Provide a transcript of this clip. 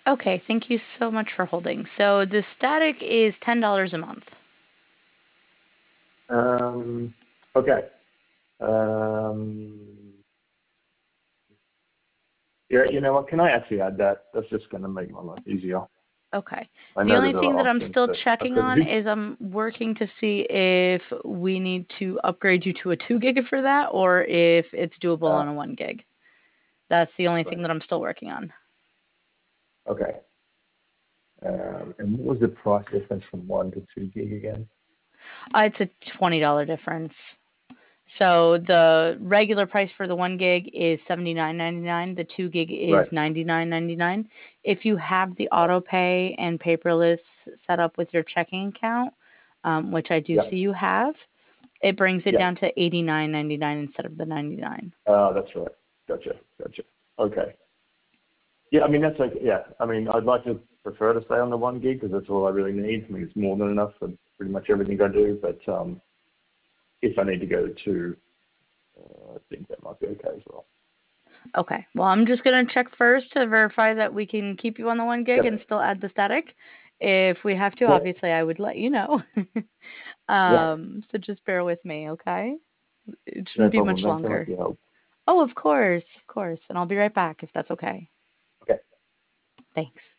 Okay, thank you so much for holding. So the static is $10 a month. Um, okay. Um, yeah, you know what? Can I actually add that? That's just going to make my life easier. Okay. I The know only there's thing other that I'm options, still but I checking could on do. is I'm working to see if we need to upgrade you to a 2 gig for that or if it's doable Uh, on a 1 gig. That's the only thing right. that I'm still working on. Okay. And what was the price difference from 1 to 2 gig again? It's a $20 difference. So the regular price for the 1 gig is 79.99. The 2 gig Right. is 99.99. If you have the Right. auto pay and paperless set up with your checking account, which I do see Yep. you have, it brings it down Yep. to 89.99 instead of the 99. That's right. Gotcha. Gotcha. Okay. Yeah, I mean, that's like, yeah, I mean, I'd like to prefer to stay on the 1 gig because that's all I really need. I mean, it's more than enough for pretty much everything I do. But if I need to go to two, I think that might be okay as well. Okay. Well, I'm just gonna check first to verify that we can keep you on the 1 gig and Yep. still add the static. If we have to, Yep. obviously I would let you know. Yeah. So just bear with me, okay? It No shouldn't be problem. much Thanks so much longer. for your help. Oh, of course, of course. And I'll be right back if that's okay. Okay. Thanks.